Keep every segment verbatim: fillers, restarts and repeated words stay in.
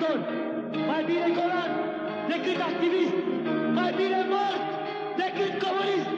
dictator, mai bine Golan decât activist, mai bine mort decât comunist.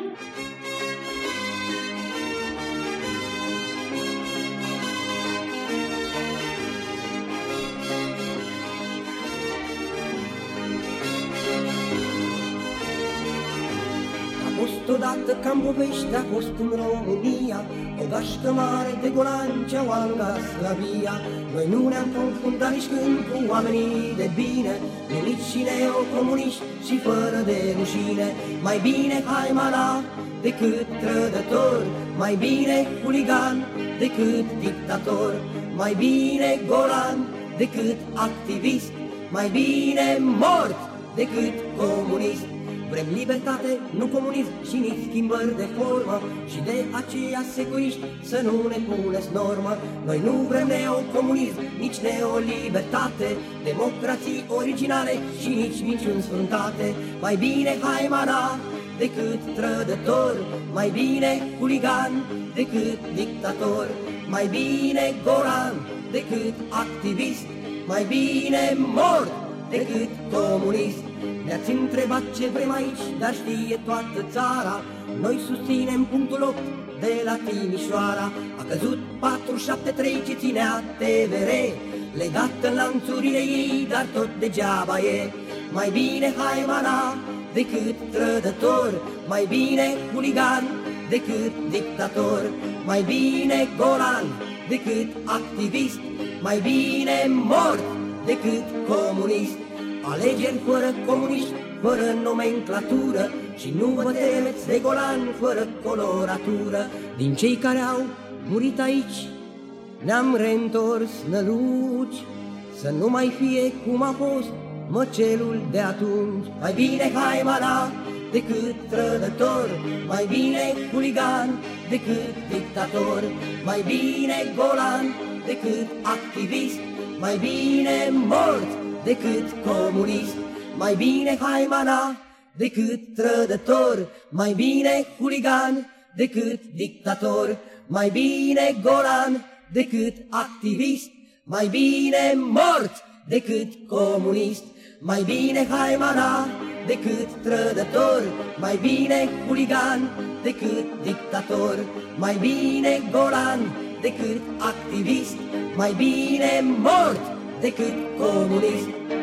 A fost odată ca în povești, a fost în România o gașcă mare de golani ce-au alugat sclavia. Noi nu ne-am confundat nici când cu oamenii de bine, numiți și neocomuniști și fără de rușine. Mai bine haimana decât trădător, mai bine huligan decât dictator, mai bine golan decât activist, mai bine mort decât comunist. Vrem libertate, nu comunism și nici schimbări de formă, și de aceea securiști să nu ne puneți normă. Noi nu vrem neocomunism, nici neolibertate, democrații originale și nici minciuni sfruntate. Mai bine haimana decât trădător, mai bine huligan decât dictator, mai bine golan decât activist, mai bine mort decât comunist. Ne-ați întrebat ce vrem aici, dar știe toată țara, noi susținem punctul opt de la Timișoara. A căzut patru șapte trei ce ținea T V R, legat în lanțurile ei, dar tot degeaba e. Mai bine haimana decât trădător, mai bine huligan decât dictator, mai bine golan decât activist, mai bine mort decât comunist. Alegeri fără comuniști, fără nomenclatură, și nu vă temeți de golan fără coloratură. Din cei care au murit aici ne-am reîntors năluci, să nu mai fie cum a fost măcelul de atunci. Mai bine haimana decât trădător, mai bine huligan decât dictator, mai bine golan decât activist, mai bine mort decât comunist. Mai bine haimana decât trădător, mai bine huligan decât dictator, mai bine golan decât activist, mai bine mort decât comunist. Mai bine haimana decât trădător, mai bine huligan decât dictator, mai bine golan decât activist, mai bine mort decât comunist.